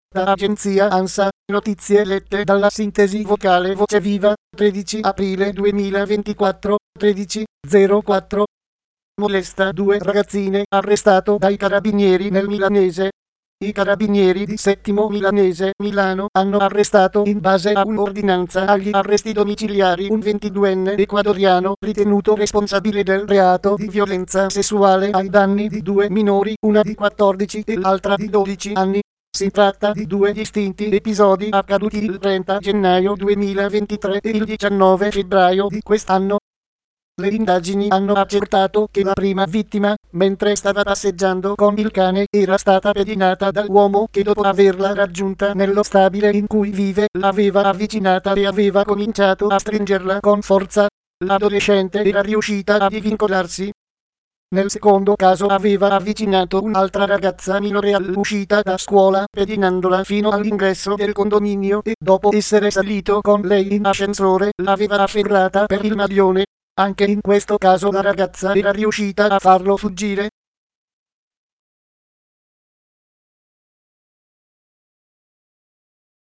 Da agenzia ANSA, notizie lette dalla sintesi vocale Voce Viva, 13 aprile 2024, 13:04. Molesta due ragazzine, arrestato dai carabinieri nel Milanese. I carabinieri di Settimo Milanese, Milano, hanno arrestato in base a un'ordinanza agli arresti domiciliari un 22enne ecuadoriano ritenuto responsabile del reato di violenza sessuale ai danni di due minori, una di 14 e l'altra di 12 anni. Si tratta di due distinti episodi accaduti il 30 gennaio 2023 e il 19 febbraio di quest'anno. Le indagini hanno accertato che la prima vittima, mentre stava passeggiando con il cane, era stata pedinata dall'uomo che dopo averla raggiunta nello stabile in cui vive, l'aveva avvicinata e aveva cominciato a stringerla con forza. L'adolescente era riuscita a divincolarsi. Nel secondo caso aveva avvicinato un'altra ragazza minore all'uscita da scuola, pedinandola fino all'ingresso del condominio e dopo essere salito con lei in ascensore, l'aveva afferrata per il maglione. Anche in questo caso la ragazza era riuscita a farlo fuggire.